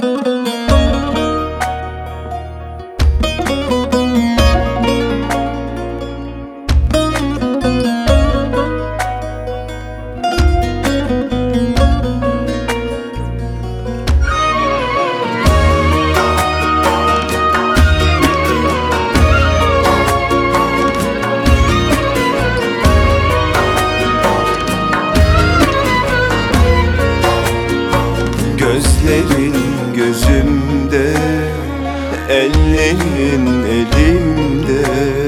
Gözlerin gözümde, ellerin elimde.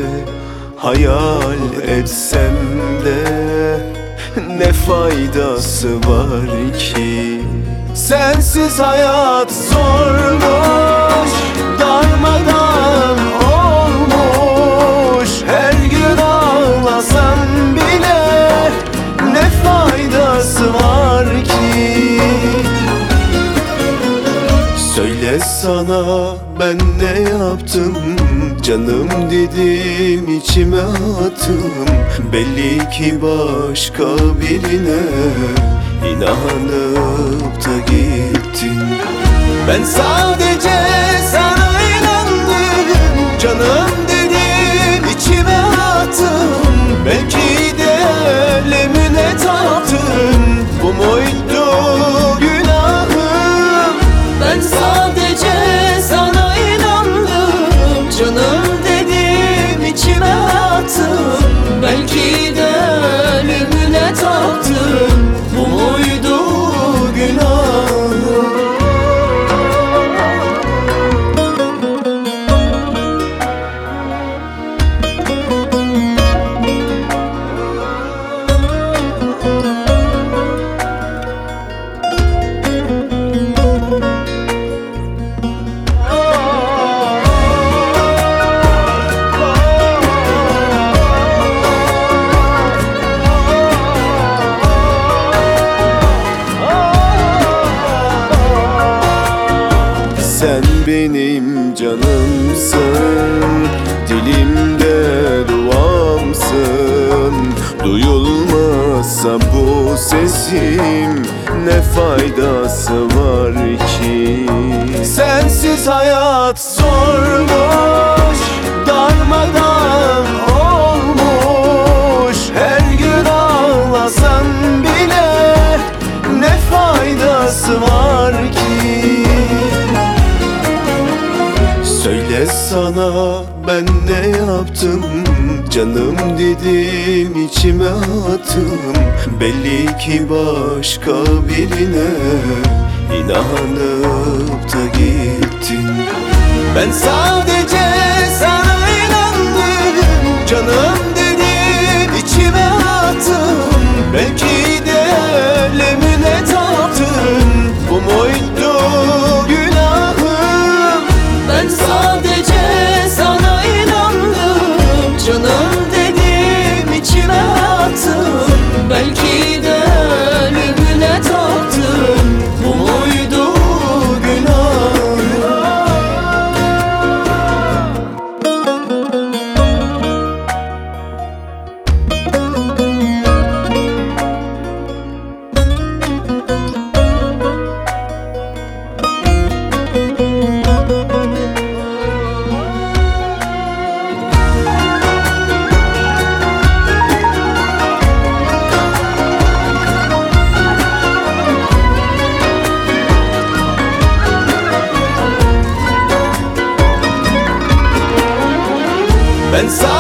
Hayal etsem de ne faydası var ki? Sensiz hayat zormuş, darmadan olmuş. Her gün ağlasam bile ne faydası var ki? Söyle sana ben ne yaptım? Canım dedim içime attım. Belli ki başka birine inanıp da gittin. Ben sadece sana inandım. Canım dedim içime attım. Belki de ölümüne taptım. Bu muydu günahım? Ben sadece sana inandım. Canım dedim içime attım. Belki de ölümüne taptım. Bu muydu günahım? Sen benim canımsın, dilimde duamsın. Duyulmazsa bu sesim ne faydası var ki? Sensiz hayat zormuş, darmadan olmuş. Her gün ağlasam bile ne faydası var ki? Söyle sana ben ne yaptım? Canım dedim içime attım. Belli ki başka birine inanıp da gittin. Ben sadece sana inandım. Canım dedim içime attım. Belki de ölümüne taptım. Bu muydu günahım? Ben sadece sana inandım. Canım dedim içime attım. Belki de ölümüne taptım. Bu muydu günahım? Ben